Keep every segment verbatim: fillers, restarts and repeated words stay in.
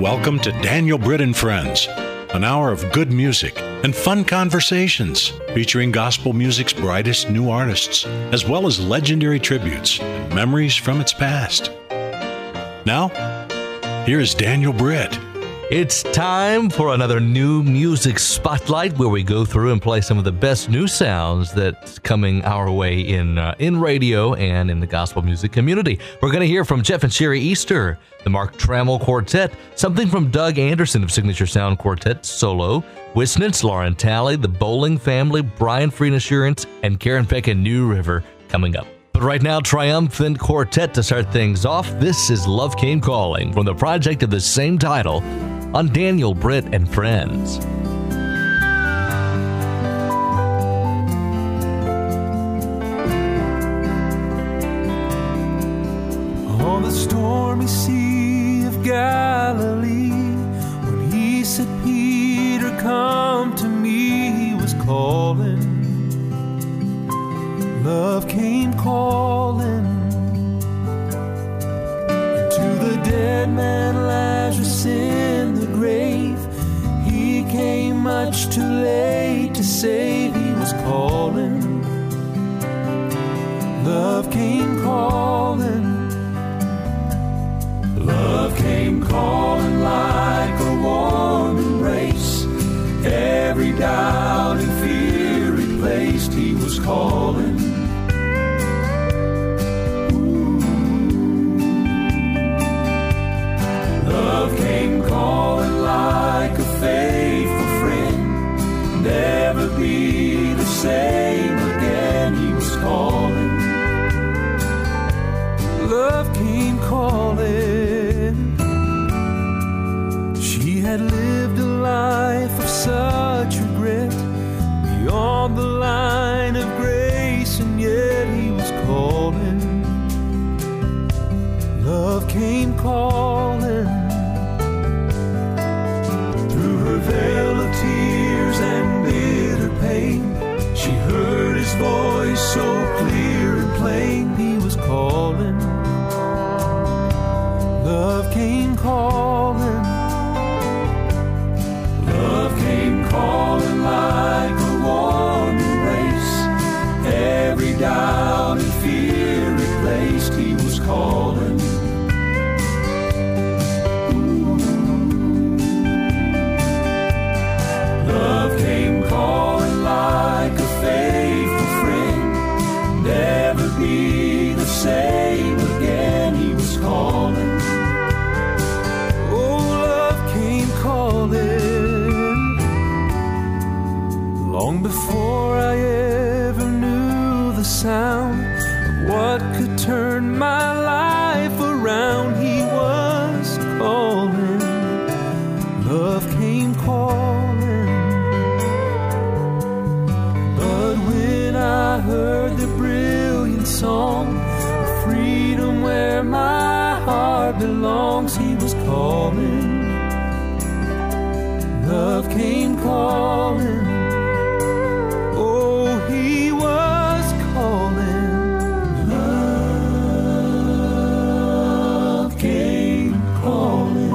Welcome to Daniel Britt and Friends, an hour of good music and fun conversations featuring gospel music's brightest new artists, as well as legendary tributes and memories from its past. Now, here's Daniel Britt. It's time for another new music spotlight where we go through and play some of the best new sounds that's coming our way in uh, in radio and in the gospel music community. We're going to hear from Jeff and Sherry Easter, the Mark Trammell Quartet, something from Doug Anderson of Signature Sound Quartet solo, Wisnitz, Lauren Talley, the Bowling Family, Brian Free Assurance, and Karen Peck and New River coming up. But right now, Triumphant Quartet to start things off. This is Love Came Calling from the project of the same title on Daniel Britt and Friends. On the stormy sea of Galilee, when he said, Peter, come to me, he was calling. Love came calling. And to the dead man Lazarus in the grave, he came much too late to save. He was calling. Love came calling. Love came calling like a warm embrace. Every doubt and fear replaced. He was calling. Love came calling like a faithful friend. Never be the same again. He was calling. Love came calling. She had lived a life of such regret, beyond the line of grace, and yet he was calling. Love came calling. Through her veil of tears and bitter pain, she heard his voice so clear and plain. He was calling. Love came calling. Love came calling like a warm embrace. Every doubt and fear replaced. He was calling. Ooh. Love came calling like a faithful friend. Never be the same again. He was calling. Oh, love came calling. Long before I ever knew the sound of what could turn my life around, he was calling. Love came calling. But when I heard the brilliant song of freedom where my heart belongs, he was calling. Love came calling. Oh, he was calling. Love came calling.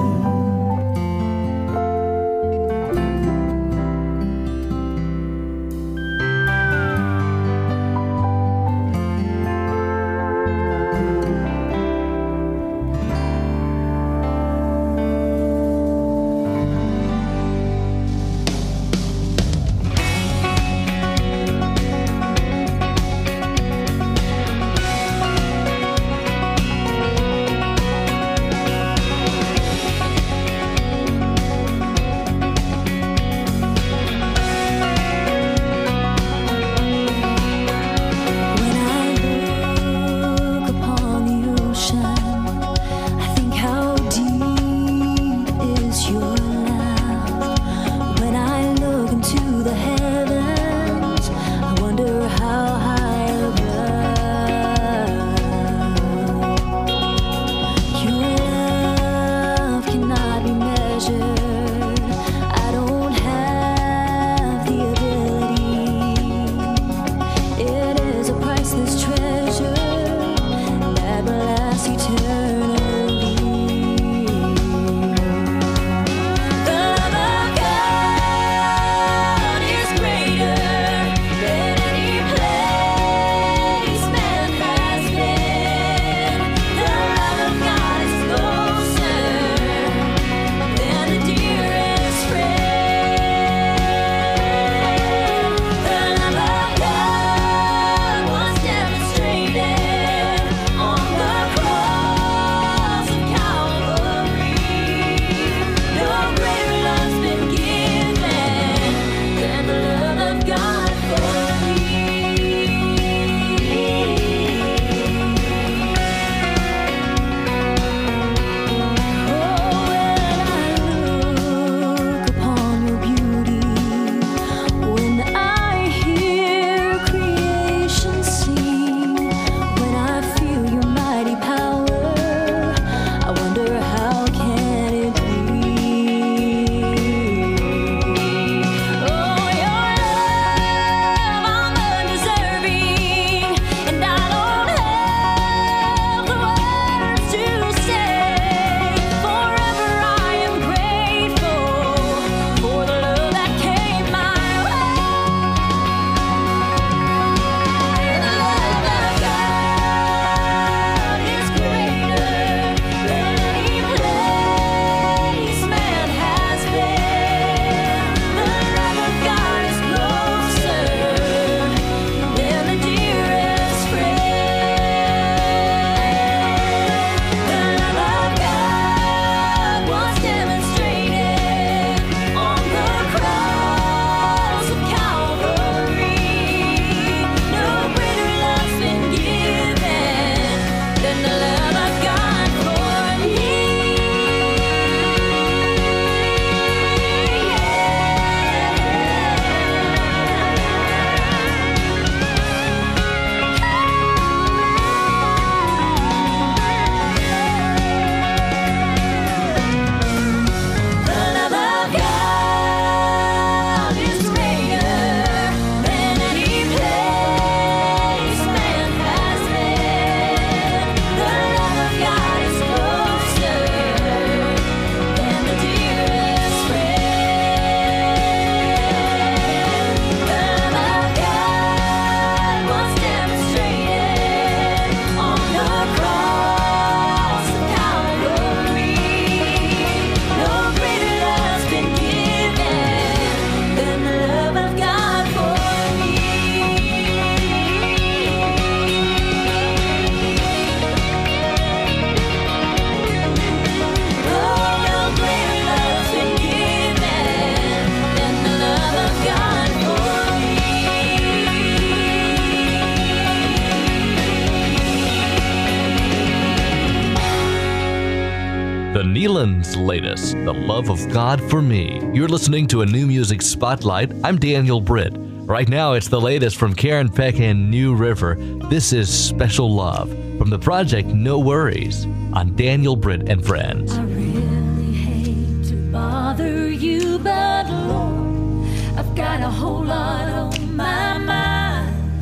The Neelan's latest, The Love of God for Me. You're listening to a New Music Spotlight. I'm Daniel Britt. Right now, it's the latest from Karen Peck and New River. This is Special Love from the project No Worries on Daniel Britt and Friends. I really hate to bother you, but Lord, I've got a whole lot on my mind.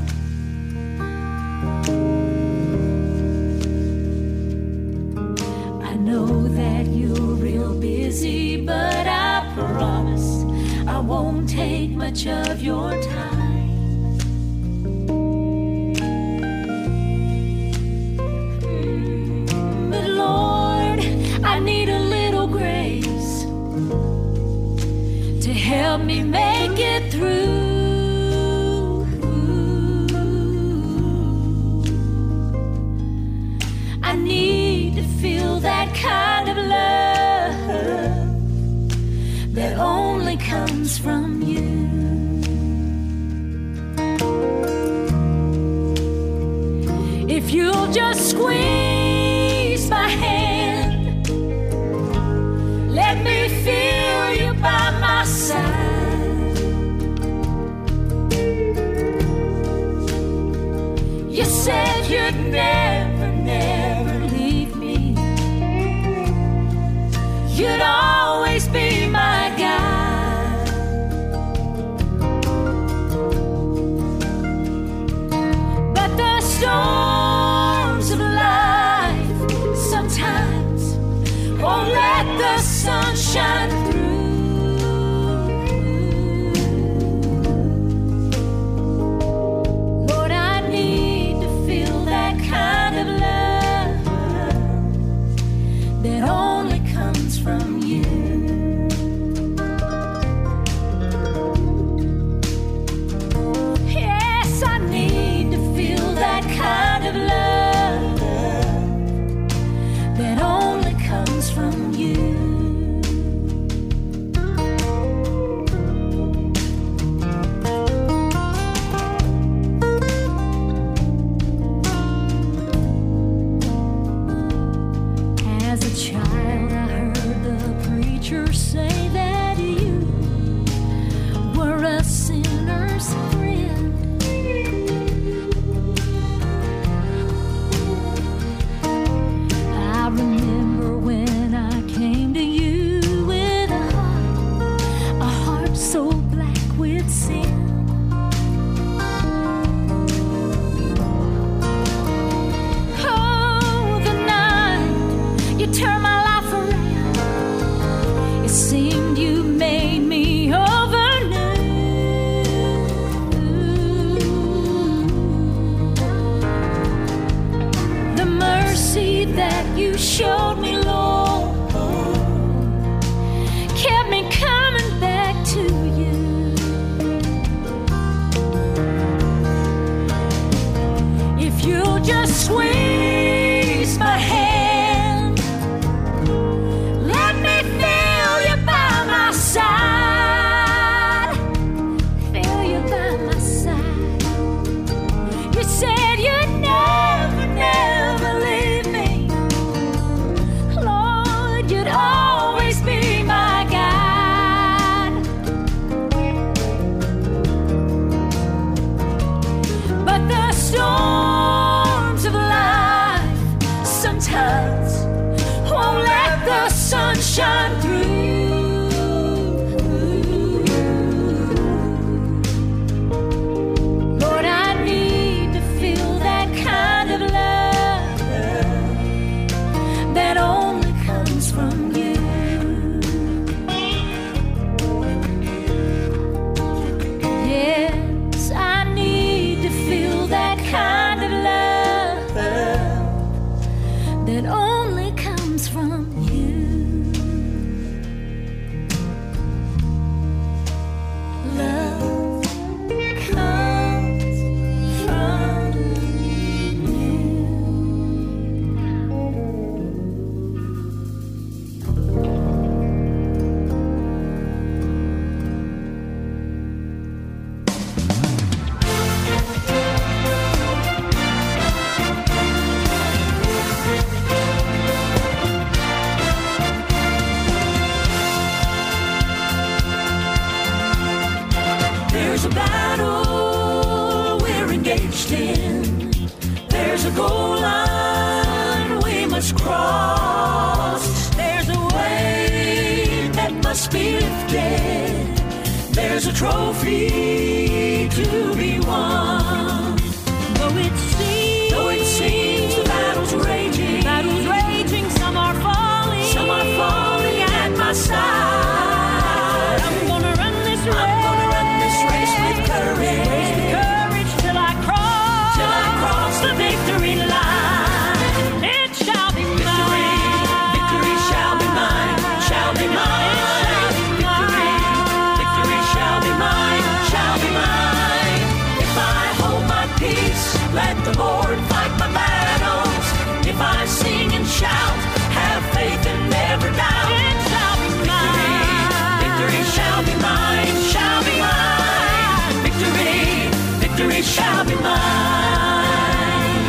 I know that you're real busy, but I promise I won't take much of your time. Mm, but Lord, I need a little grace to help me make it through. I need to feel that kind of love that only comes from you. If you'll just squeeze my hand, let me feel you by my side. You said you'd never, never leave me. You'd always be my guide. But the storms of life sometimes won't let the sun shine through. Lord, I need to feel that kind of love that only comes from you. Yes, I need to feel that kind of love that only comes from you. As a child, I heard the preacher say that you were a sinner's friend. I remember when I came to you with a heart, a heart so black with sin. Oh, the night you turned my life around, it seemed you made me over new. The mercy that you showed me, Lord, kept me coming back to you. If you'll just squeeze my hand, let me feel you by my side. Feel you by my side. You said you'd never, never leave me. Lord, you'd always be my guide. But the storms of life There's a goal line we must cross. There's a weight that must be lifted. There's a trophy to be won. Though it seems, though it seems the battle's raging, battle's raging. Some are falling, some are falling at my side. I'm gonna run this race. I'm gonna run this race with courage, with courage till I cross, till I cross the victory line. It shall be mine. Victory, victory shall be mine, shall be mine. Victory, victory shall be mine, shall be mine. If I hold my peace, let the Lord fight my battles. If I sing and shout, have faith and never doubt, it shall be mine. Victory, victory shall be mine, shall be mine. Victory, victory shall be mine.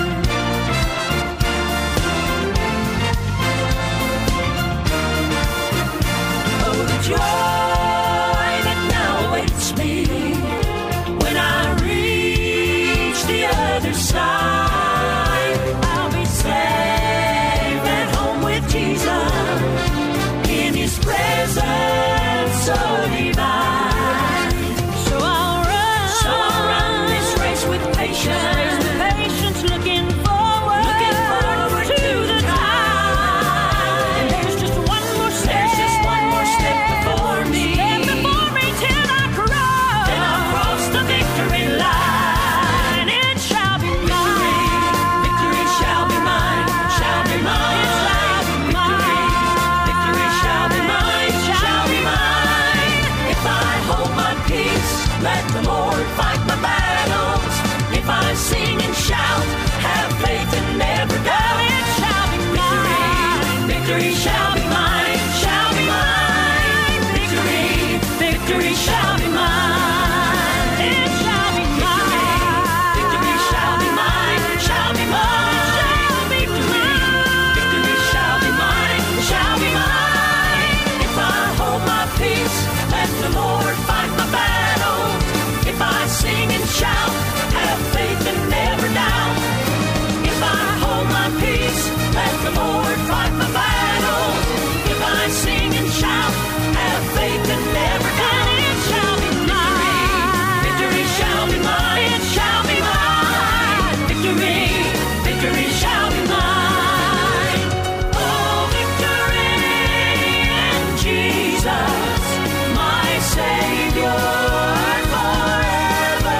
Oh, the joy that now awaits me when I reach the other side. I'll be safe at home with Jesus in His presence so divine. So I'll run, so I'll run this race with patience, with patience, looking forward, looking forward to, to the time. And there's just one more step, there's just one more step before me, step before me till I cross, till I cross the victory line. It shall be mine. Victory shall be mine, shall be mine. It shall be mine. Victory shall be mine, shall be mine. If I hold my peace, let the Lord fight my battles. If I sing and shout, have faith and never doubt, it shall be mine. Victory, victory shall be mine, shall be mine. Victory, victory shall be mine. It shall be mine. Victory shall be mine, shall be mine. Victory, victory shall be mine, shall be mine. If I hold my peace, let the Lord fight my battles. If I sing and shout, have faith and never doubt. If I hold my peace, let the Lord fight my battles. If I sing and shout, have faith and never doubt. It shall be mine. Victory shall be mine. It shall be mine. Victory, victory shall be mine. Oh, victory in Jesus, my Savior forever.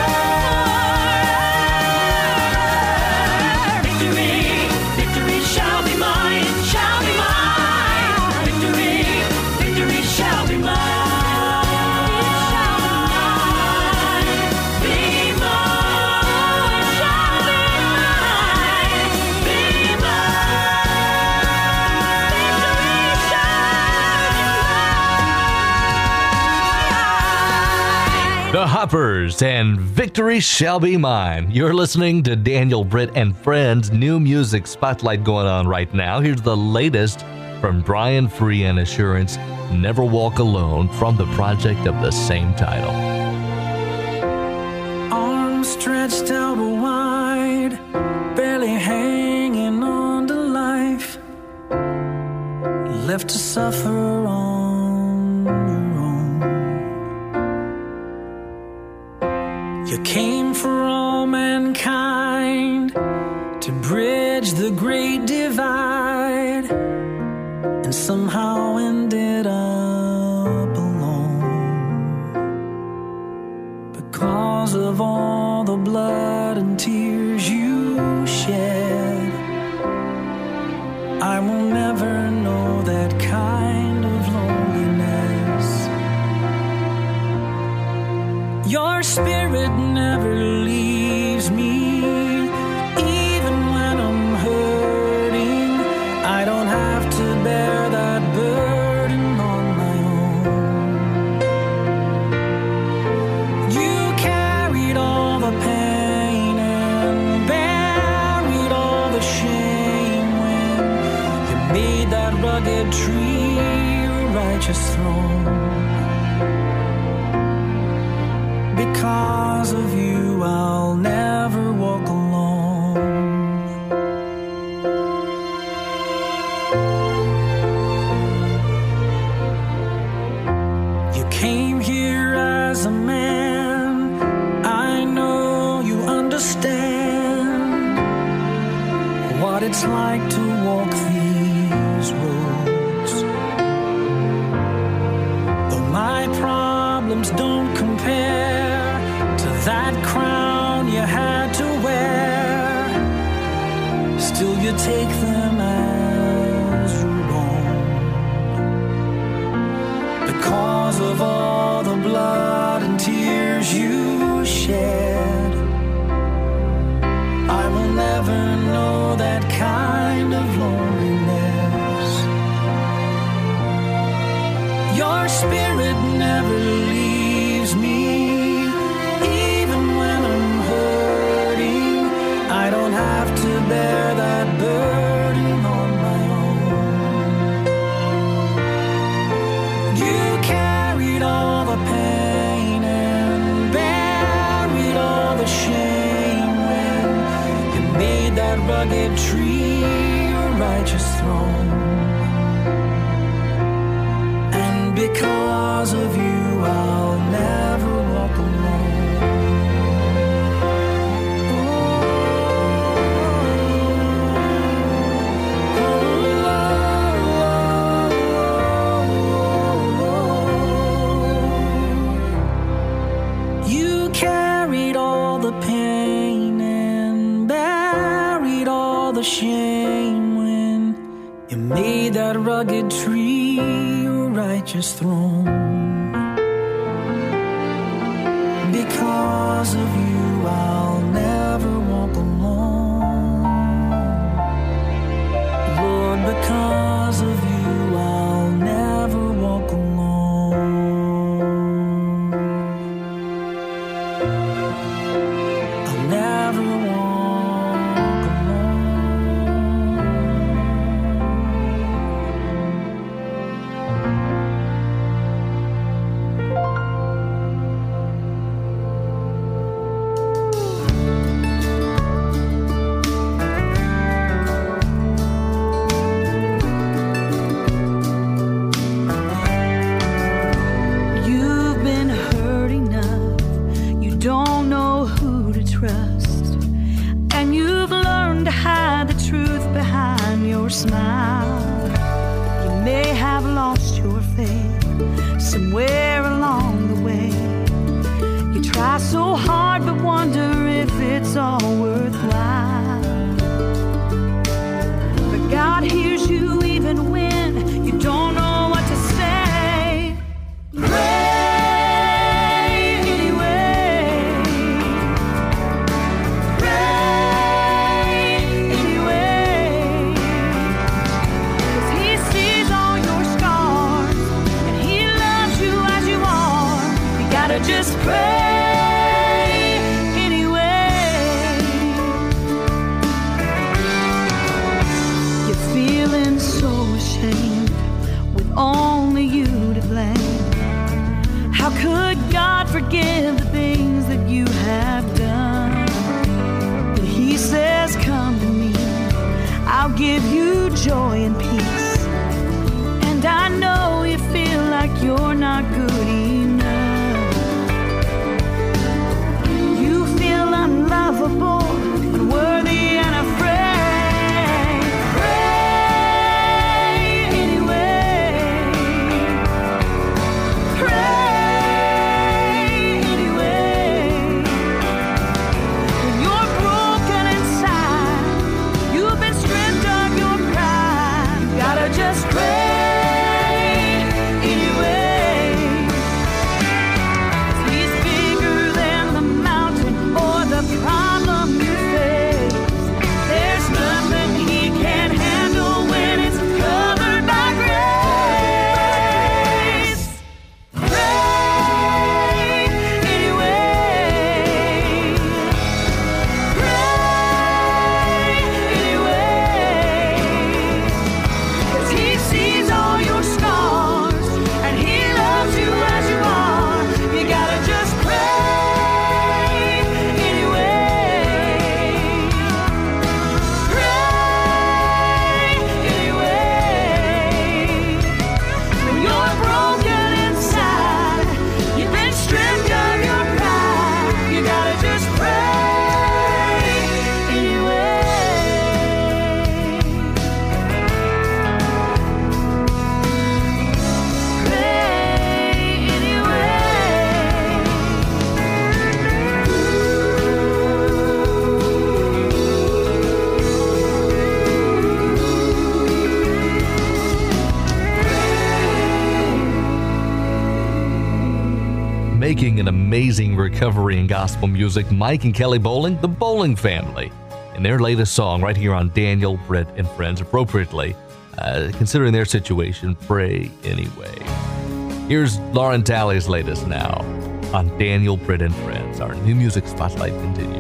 Victory, victory shall be mine, shall be mine. Victory, victory shall be mine. Be mine, shall be mine. Be mine. The Hoppers and Victory Shall Be Mine. You're listening to Daniel, Britt, and Friends new music spotlight going on right now. Here's the latest from Brian Free and Assurance, Never Walk Alone, from the project of the same title. Arms stretched out wide, barely hanging on to life, left to suffer on your own. You came for all mankind to bridge the great divide, and somehow ended up alone because of all the blood and tears you shed. I will never know that kind of loneliness. Your spirit never leaves me, even when I'm hurting. I don't have to bear that burden on my own. You carried all the pain and buried all the shame when you made that rugged tree your righteous throne. Because of you, I'll never walk alone. what it's like to walk these roads. Though my problems don't compare to that crown you had to wear, still you take them as your own. Because of all the blood and tears you shed, I will never know that kind of loneliness. Your spirit never leaves me, even when I'm hurting. I don't have to bear that burden on my own. You carried all the pain and buried all the shame when you made that rugged tree your righteous throne. And because of you, I'll never walk alone. Shame when you made that rugged tree your righteous throne. Because of you, I'll never walk alone. Lord, because of you, I'll never walk alone. I'll never walk. Smile. You may have lost your faith somewhere along the way. You try so hard but wonder if it's all worthwhile. But God hears you even when you don't know what to say. Pray anyway. Pray anyway. Just pray anyway. You're feeling so ashamed with only you to blame. How could God forgive the things that you have done? But He says, come to me, I'll give you joy and peace. And I know you feel like you're not good enough. Unlovable, unworthy, and afraid. Pray anyway. Pray anyway. When you're broken inside, you've been stripped of your pride. You gotta making an amazing recovery in gospel music, Mike and Kelly Bowling, the Bowling Family, and their latest song right here on Daniel, Britt, and Friends, appropriately, uh, considering their situation, Pray Anyway. Here's Lauren Talley's latest now on Daniel, Britt, and Friends. Our new music spotlight continues.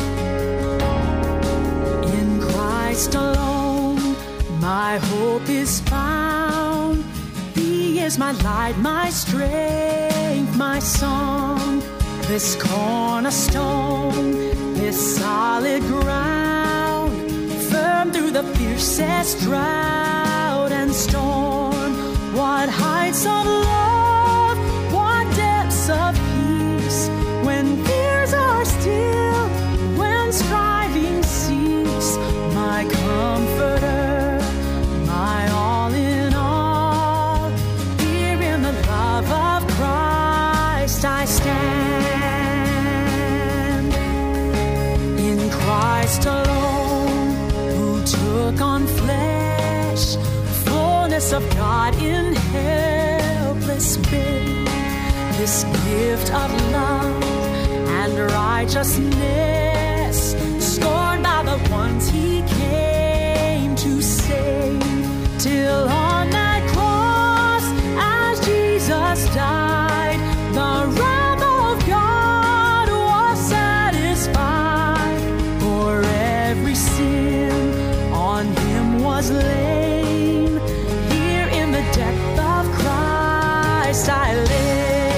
In Christ alone, my hope is found. He is my light, my strength, my song. This cornerstone, this solid ground, firm through the fiercest drought and storm. What heights of love, what depths of peace, when fears are still, when striving cease. My comforter, my all in all, here in the love of Christ I stand. In Christ alone, who took on flesh, fullness of God in helpless babe, this gift of love and righteousness, scorned by the ones he came to save, till on that cross as Jesus died, the wrath of God was satisfied, for every sin on him was laid. Here in the depth of Christ I live.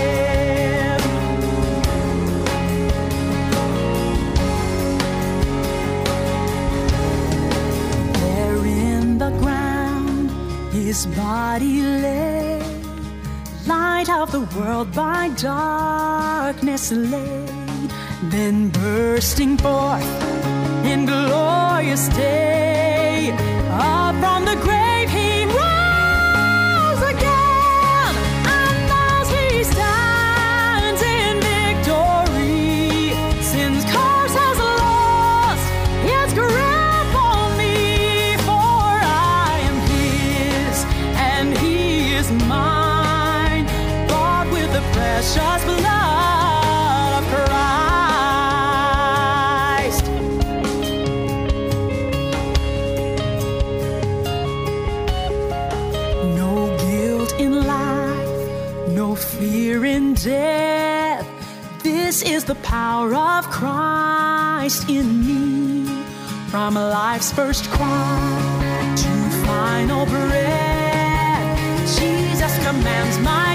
There in the ground his body lay, light of the world by darkness laid, then bursting forth in glorious day, up from the grave he rose again, and as he stands in victory, sin's curse has lost its grip on me, for I am his and he is mine, bought with the precious blood of Christ. No guilt in life, no fear in death. This is the power of Christ in me. From life's first cry to final breath, Jesus commands my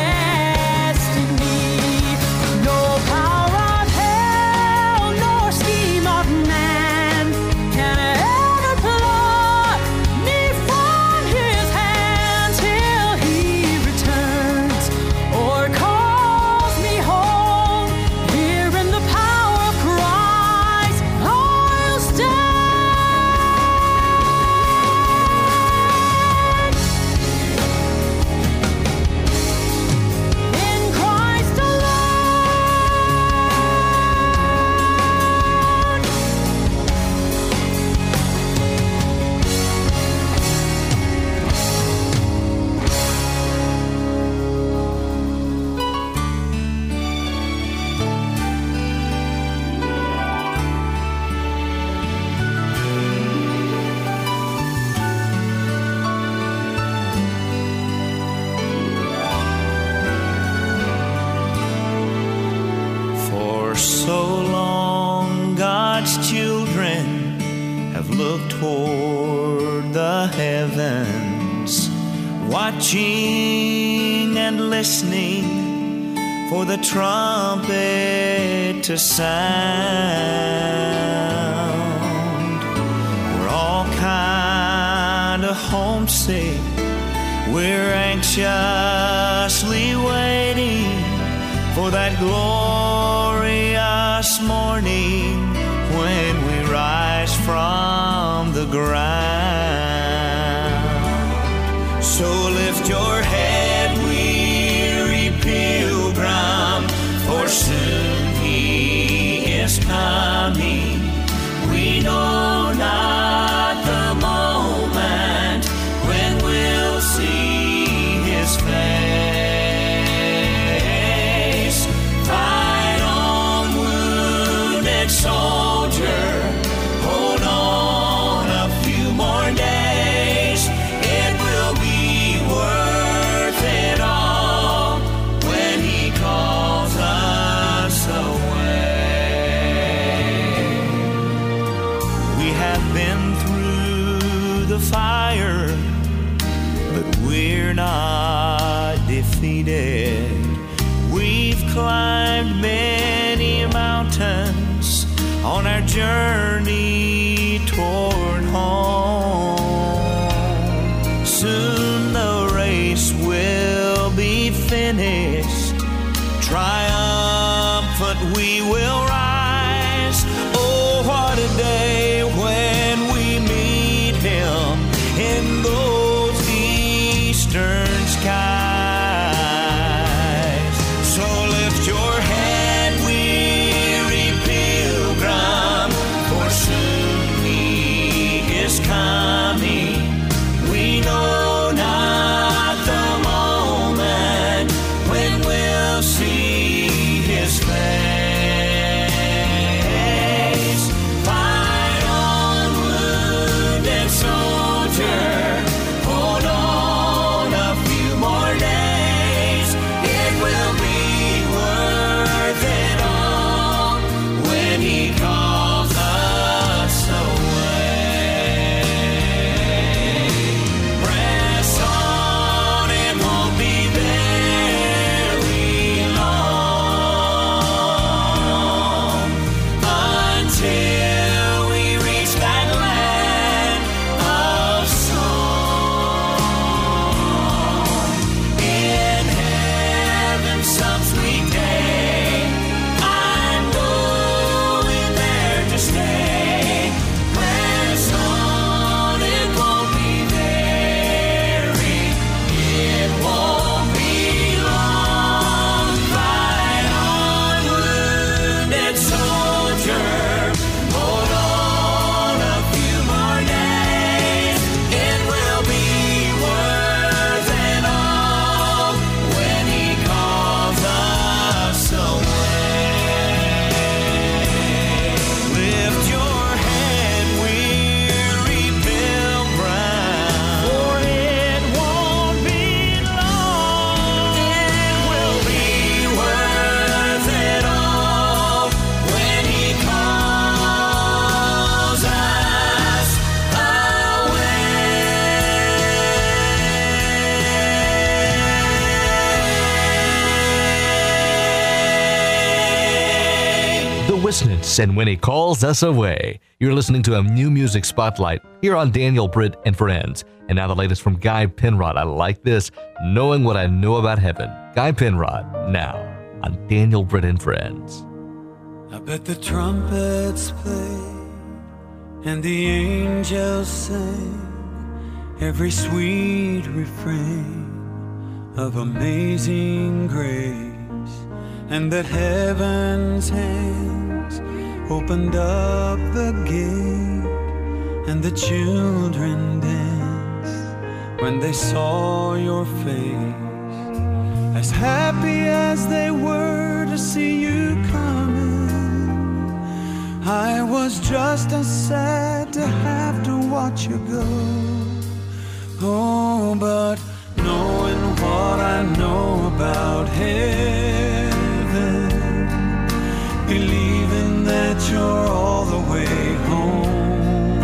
destiny. No power of hell, nor scheme of man can ever pluck me from his hand till he returns or calls me home. Here in the power of Christ I'll stand. In Christ For so long God's children have looked toward the heavens, watching and listening for the trumpet to sound. We're all kind of homesick, we're anxiously waiting for that glorious morning when we rise from the ground. So lift your head, weary pilgrim, for soon he is coming. We know not the moment when we'll see his face. We have been through the fire, but we're not defeated. We've climbed many mountains on our journey toward home. Soon the race will be finished. Triumphant we will rise. Oh, what a day when we meet him in those eastern skies. So lift your head, weary pilgrim, for soon he is coming. We know not the moment when we'll see his face. Fight on, wounded soldier, hold on a few more days. It will be worth it all when he calls us away. Press on, it won't be very long until we reach that land of song. In heaven some sweet day, I'm going there to stay. Press on, it won't be very, it won't be long. Fight on, wounded soldier, hold on a few more days. It will be worth it all when he calls us away. Lift your head, weary pilgrim, for it won't be long. It will be worth it all when he calls us away. The Wisnets and When He Calls Us Away. You're listening to a new music spotlight here on Daniel Britt and Friends. And now the latest from Guy Penrod. I like this. Knowing What I Know About Heaven. Guy Penrod, now on Daniel Britt and Friends. I bet the trumpets played and the angels sang every sweet refrain of amazing grace, and that heaven's hands opened up the gate and the children danced when they saw your face. As happy as they were to see you coming, I was just as sad to have to watch you go. Oh, but knowing what I know about heaven, believing that you're all the way home,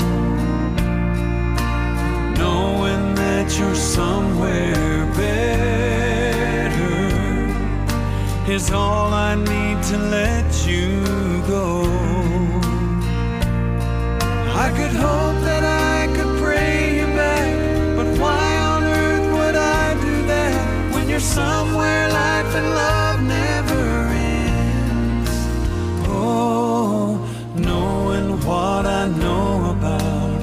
knowing that you're somewhere better, is all I need to let you go. I could hope that I could pray you back, but why on earth would I do that when you're somewhere life and love never ends? Oh, knowing what I know about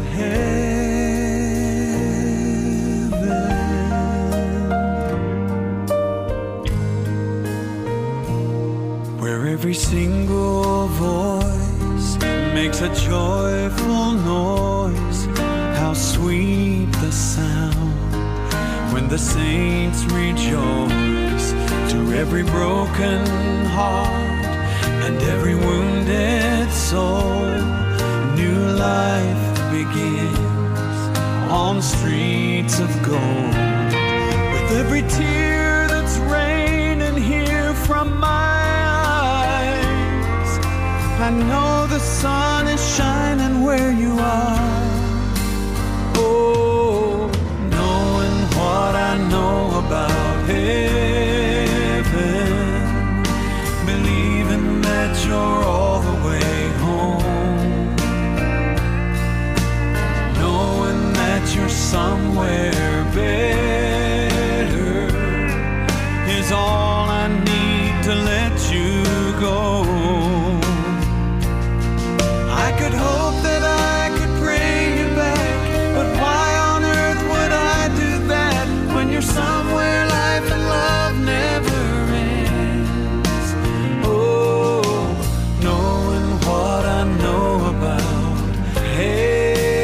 heaven, where every single voice makes a joyful noise. How sweet the sound when the saints rejoice. To every broken heart and every wounded soul, new life begins on streets of gold. With every tear that's raining here from my eyes, I know the sun is shining where you are. Oh, knowing what I know about heaven, believing that you're all the way home, knowing that you're somewhere better is all I need to let you go. I could hope that I could bring you back, but why on earth would I do that when you're somewhere life and love never ends? Oh, knowing what I know about heaven.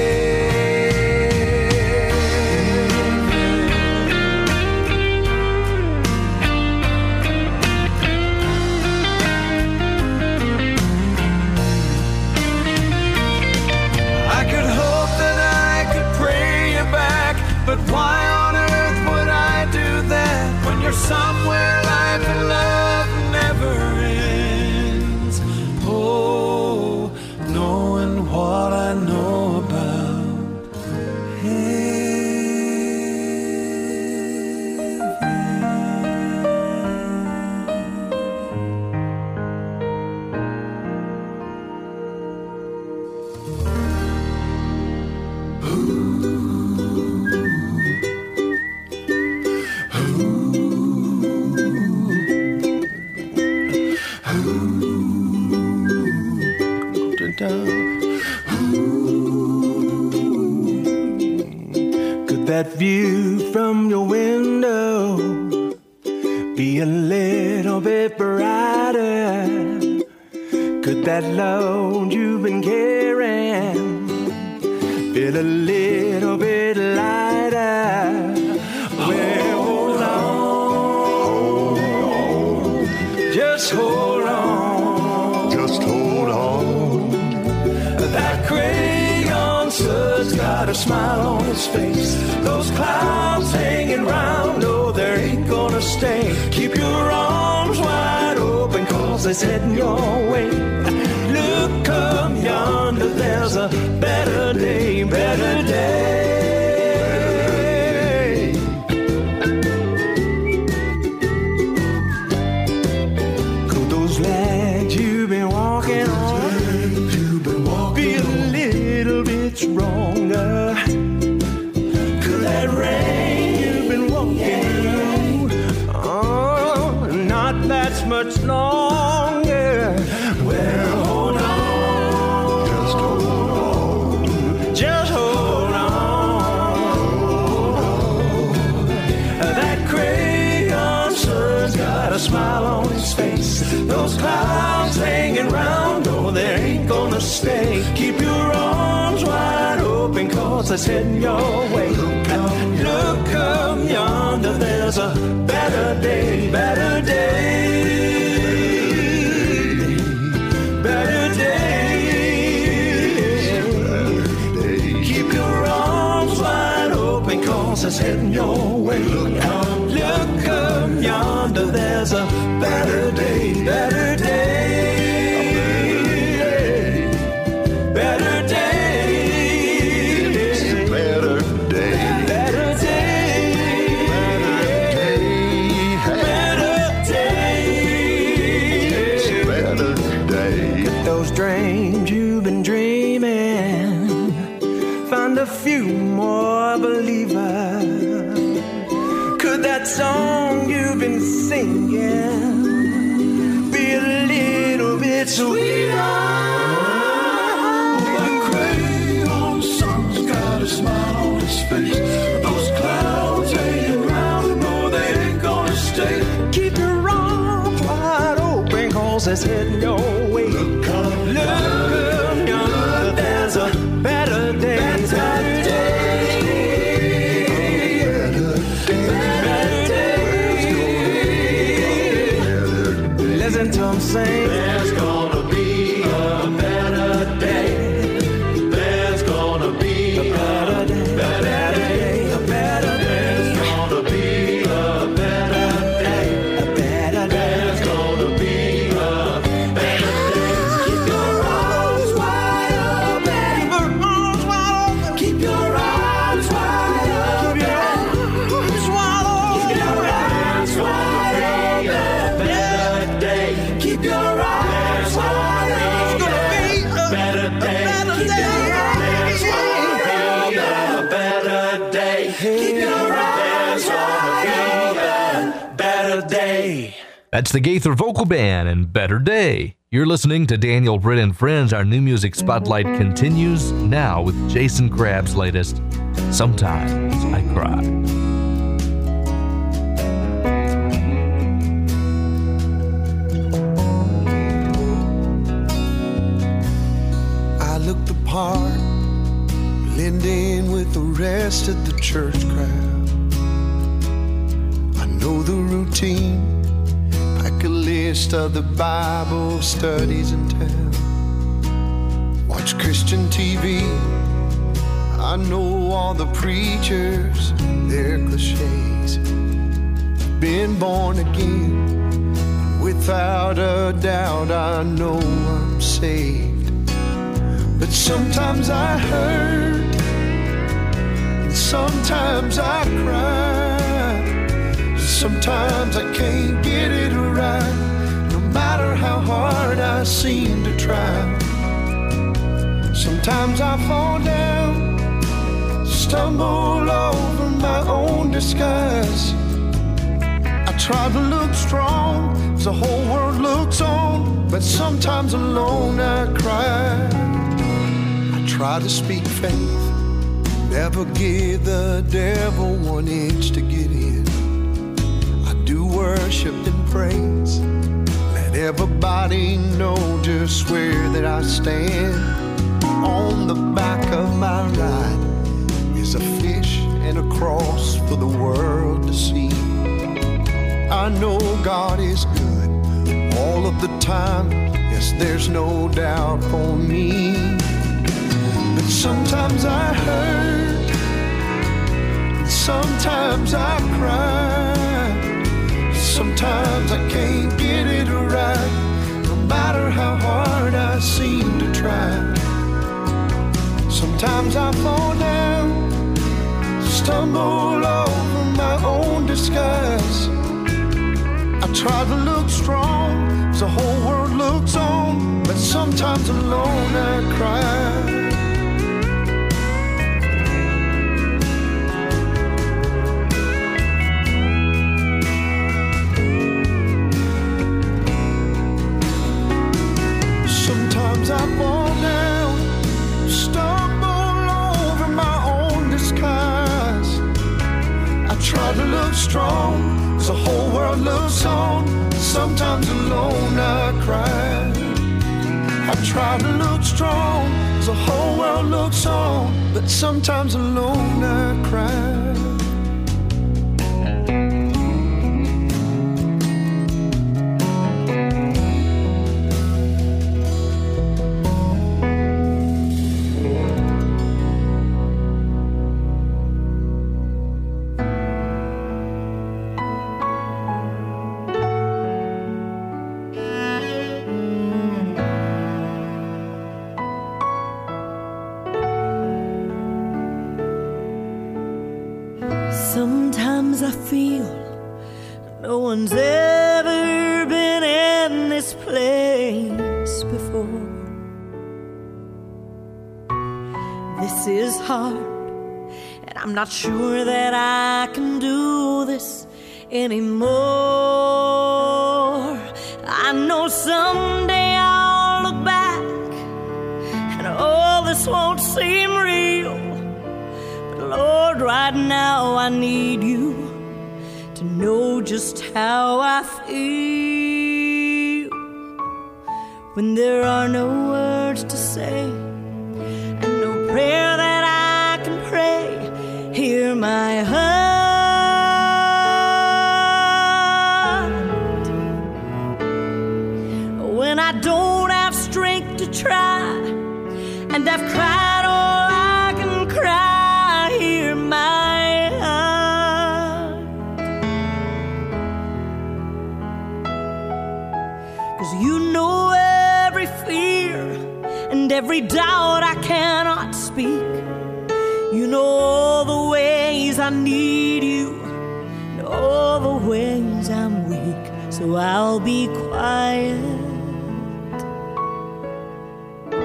I could hope that I could pray you back, but why on earth would I do that when you're somewhere life and love never ends? Oh, knowing what I know about could that view from your window be a little bit brighter? Could that load you've been carrying feel a little bit lighter? Well, hold on, just hold on, just hold on. That crayon sun's got a smile on his face. Those clouds hanging round, no, they ain't gonna stay. Keep your arms wide open, cause it's heading your way. Look, come yonder, there's a better day, better day. Could those legs you've been walking on be a little bit stronger? Could that rain you've been walking oh, not last much longer? Well, hold on, just hold on, just hold on. That crayon sun's got a smile on his face. Those clouds hanging round, no, they ain't gonna stay. Keep your arms wide open, cause it's heading your way. Look up, look up yonder, there's a better day, better day, better day. Keep your arms wide open, cause it's heading your way. Look up, look up yonder, there's a better day, better day. Better day, better day, better day, better day, better day. Get those dreams you've been dreaming, find a few more believers. Could that song you've been singing be a little bit sweeter? Smile on his face. Those clouds hanging round, no, they ain't gonna stay. Keep your arms wide open, cause it's heading your way. Look up, look up yonder, there's a better day, better day, better day, better day. Listen to him sing. There's gonna be a better day. There's gonna be a better day, better day, a better day. There's gonna be a better day, a better day. There's gonna be a better day. Keep your Keep your eyes on a better day. That's the Gaither Vocal Band and Better Day. You're listening to Daniel Britt and Friends. Our new music spotlight continues now with Jason Crabb's latest, Sometimes I Cry. I look the part, blend in with the rest of the church crowd. I know the routine, pack a list of the Bible studies in town. Watch Christian T V, I know all the preachers, their cliches. Been born again, without a doubt I know I'm saved. But sometimes I hurt, and sometimes I cry. Sometimes I can't get it right, no matter how hard I seem to try. Sometimes I fall down, stumble over my own disguise. I try to look strong, as the whole world looks on, but sometimes alone I cry. Try to speak faith, never give the devil one inch to get in. I do worship and praise, let everybody know just where that I stand. On the back of my ride is a fish and a cross for the world to see. I know God is good all of the time, yes, there's no doubt for me. But sometimes I hurt, and sometimes I cry. Sometimes I can't get it right, no matter how hard I seem to try. Sometimes I fall down, stumble over my own disguise. I try to look strong, as the whole world looks on, but sometimes alone I cry. I fall down, stumble over my own disguise. I try to look strong, as the whole world looks on. Sometimes alone I cry. I try to look strong, as the whole world looks on, but sometimes alone I cry. Sometimes I feel no one's ever been in this place before. This is hard, and I'm not sure that I can do this anymore. I know someday I'll look back, and all this won't seem real. Lord, right now I need you to know just how I feel. When there are no words to say and no prayer that I can pray, hear my heart. When I don't have strength to try and I've cried all I can cry, every doubt I cannot speak. You know all the ways I need you, and all the ways I'm weak. So I'll be quiet,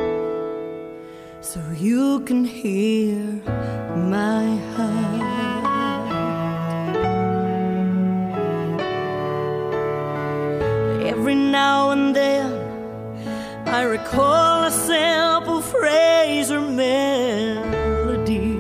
so you can hear my heart. recall a simple phrase or melody.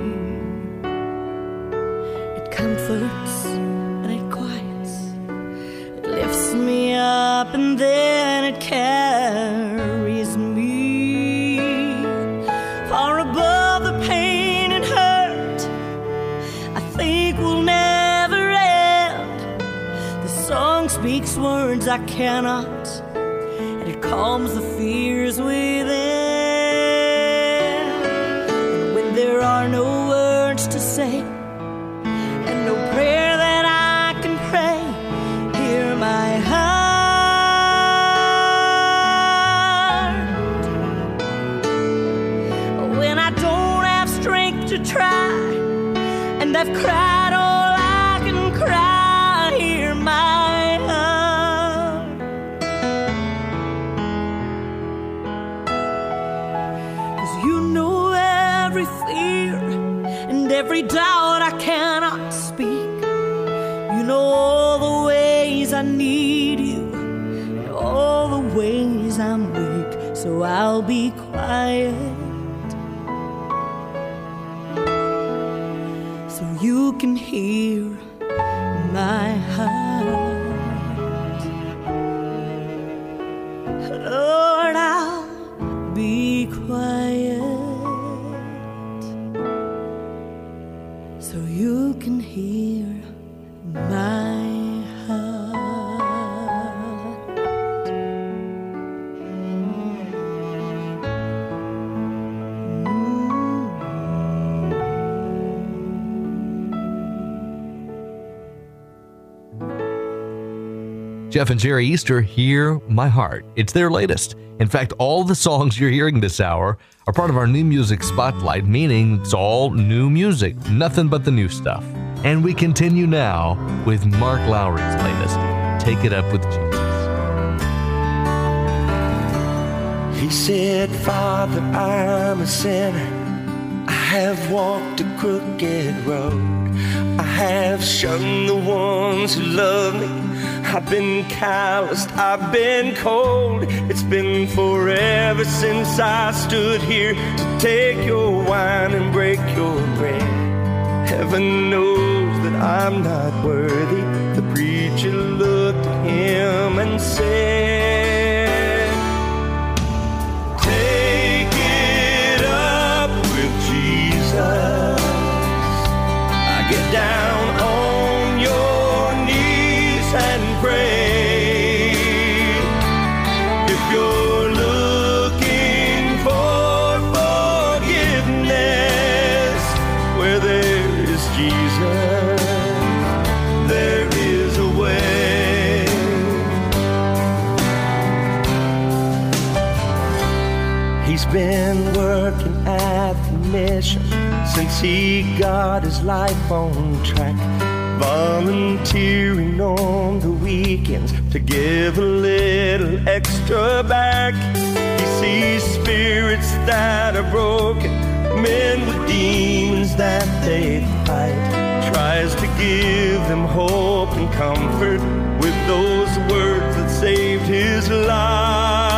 It comforts and it quiets. It lifts me up and then it carries me far above the pain and hurt I think will never end. The song speaks words I cannot, and it calms the fears within. And when there are no words to say and no prayer that I can pray, hear my heart. When I don't have strength to try and I've cried all I can cry, hear my heart. 'Cause you know every fear and every doubt I cannot speak. You know all the ways I need you and all the ways I'm weak. So I'll be quiet so you can hear my heart. Lord, I'll be quiet so you can hear my heart. Jeff and Jerry Easter, Hear My Heart. It's their latest. In fact, all the songs you're hearing this hour are part of our new music spotlight, meaning it's all new music, nothing but the new stuff. And we continue now with Mark Lowry's latest, Take It Up With Jesus. He said, Father, I'm a sinner. I have walked a crooked road. I have shunned the ones who love me. I've been calloused, I've been cold. It's been forever since I stood here to take your wine and break your bread. Heaven knows that I'm not worthy. The preacher looked at him and said, take it up with Jesus. I get down on your knees and pray. If you're looking for forgiveness, where there is Jesus, there is a way. He's been working at the mission since he got his life on track, volunteering on the weekends to give a little extra back. He sees spirits that are broken, men with demons that they fight, tries to give them hope and comfort with those words that saved his life.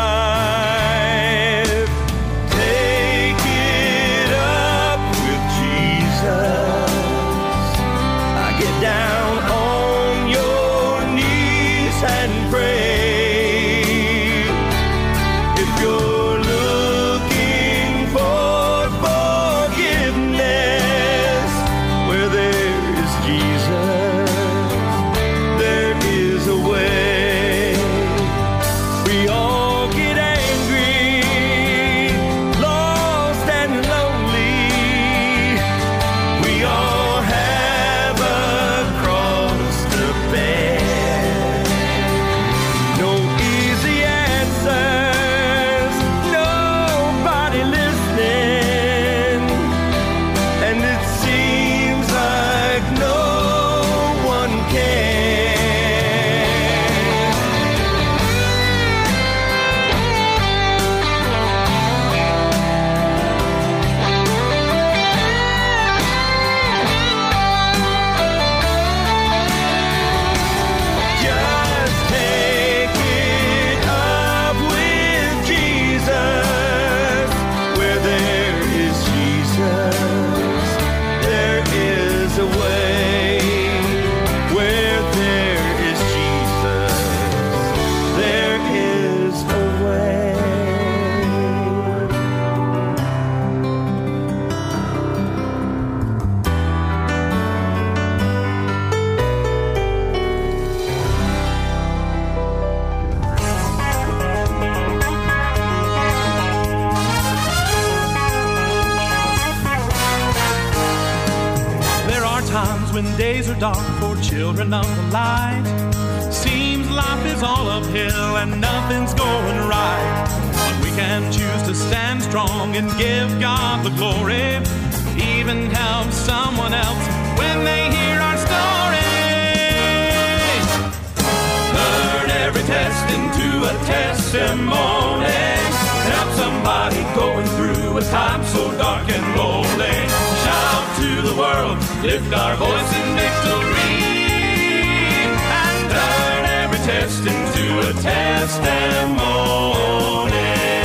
Take it up with Jesus. I get down on your knees and pray. If you're looking for forgiveness, where there is Jesus, there is a way. We all times when days are dark for children of the light. Seems life is all uphill and nothing's going right. But we can choose to stand strong and give God the glory. Even help someone else when they hear our story. Turn every test into a testimony. Help somebody going through a time so dark and lonely. Shout to the world, lift our voice in victory, and turn every test into a testimony.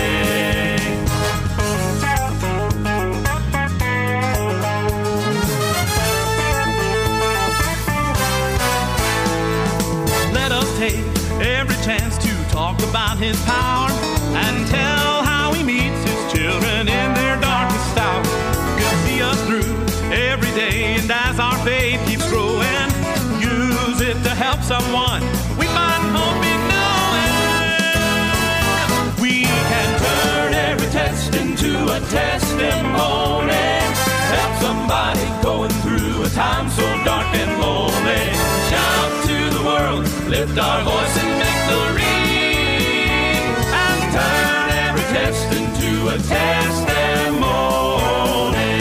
Let us take every chance to talk about His power and tell how He meets His children in their darkest hour. He'll see us through every day, and as our faith keeps growing, use it to help someone we find hope in knowing. We can turn every test into a testimony. Help somebody going through a time so dark and lonely. Shout to the world, lift our voice in victory, and turn every test into a testimony.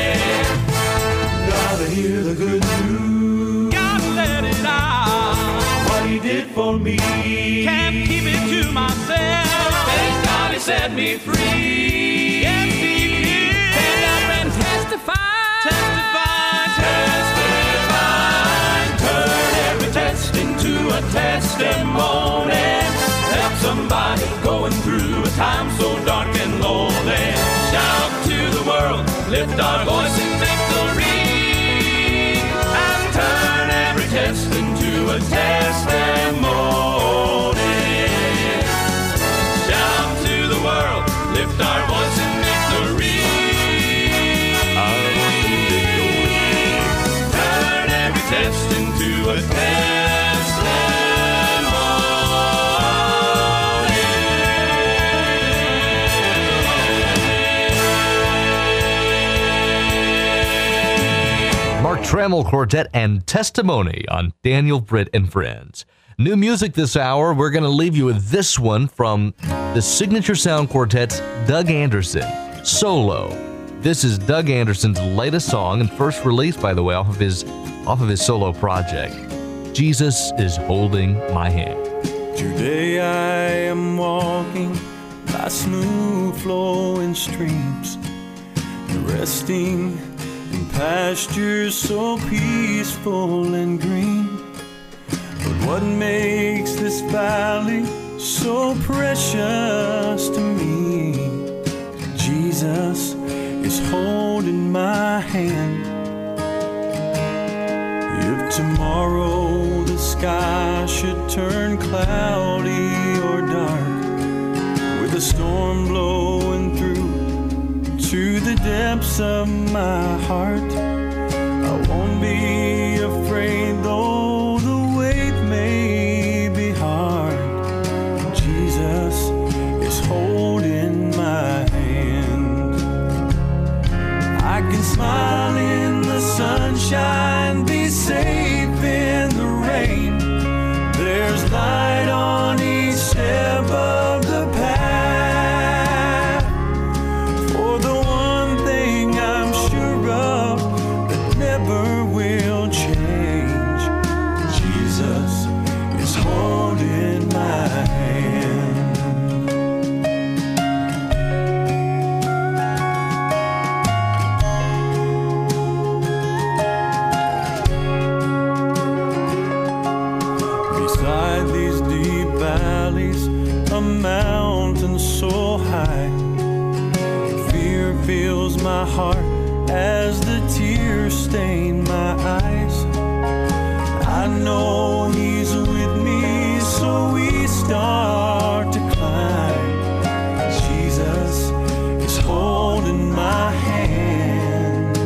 Gotta hear the good news. Gotta let it out. What He did for me. Can't keep it to myself. Thank God He set me free. Yes, He did. Stand up and testify. Testify. Testify. Turn every test into a testimony. Help somebody going through a time so dark and lonely. Shout to the world, lift our voice in victory, and turn every test into a testimony. Shout to the world, lift our voice in victory, our voice in victory. Turn every test into a testimony. Mark Trammell Quartet and Testimony on Daniel, Britt, and Friends. New music this hour. We're going to leave you with this one from the Signature Sound Quartet's Doug Anderson, Solo. This is Doug Anderson's latest song and first released, by the way, off of his off of his solo project. Jesus is Holding My Hand. Today I am walking by smooth flowing streams, resting in pastures so peaceful and green. But what makes this valley so precious to me? Jesus is holding my hand. If tomorrow the sky should turn cloudy or dark, with a storm blowing through to the depths of my heart, I won't be afraid though the weight may be hard. Jesus is holding my hand. I can smile in the sunshine, be safe in the rain. There's light on each step of the path. For the one thing I'm sure of that never will change, Jesus is holding my hand. Beside these deep valleys, a mountain so high, fear fills my heart as the tears stain my eyes. I know He's with me, so we start to climb. Jesus is holding my hand.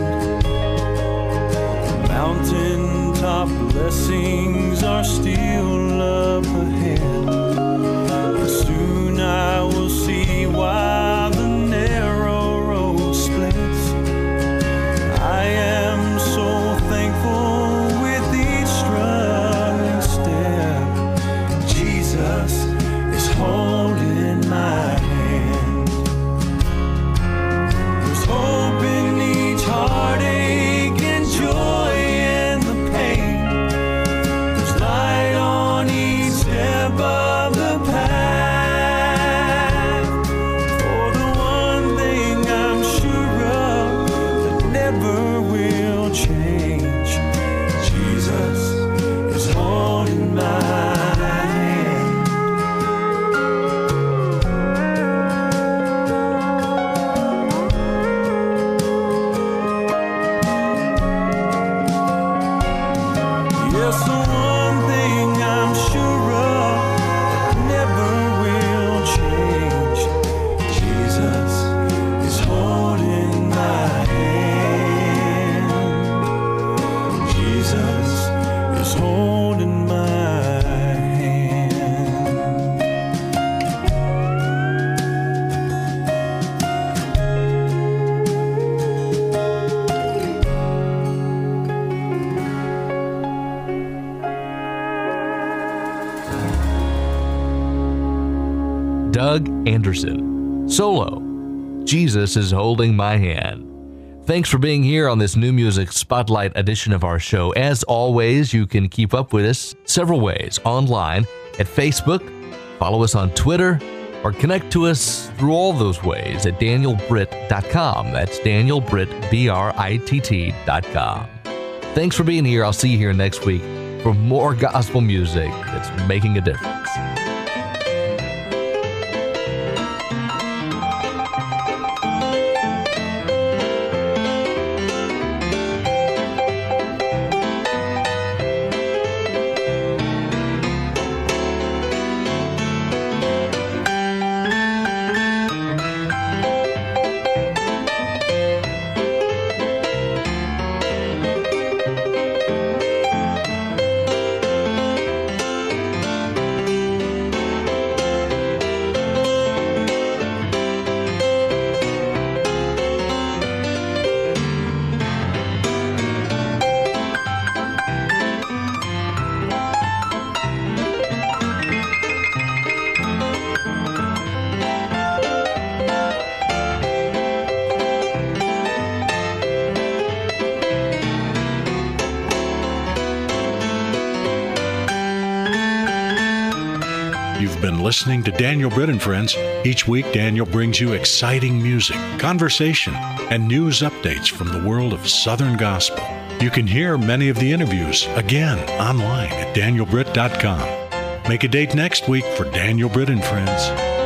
Mountaintop blessings are still up ahead. Soon I will see why the narrow road splits. I am so thankful will change. Jesus is holding my hand. Yes, the one thing I'm sure of that never will change. Jesus is holding my hand. Jesus is holding my hand. Doug Anderson, solo, Jesus is Holding My Hand. Thanks for being here on this New Music Spotlight edition of our show. As always, you can keep up with us several ways online at Facebook, follow us on Twitter, or connect to us through all those ways at daniel britt dot com. That's Daniel Britt, B R I T T dot com. Thanks for being here. I'll see you here next week for more gospel music that's making a difference. You've been listening to Daniel Britt and Friends. Each week, Daniel brings you exciting music, conversation, and news updates from the world of Southern Gospel. You can hear many of the interviews again online at daniel britt dot com. Make a date next week for Daniel Britt and Friends.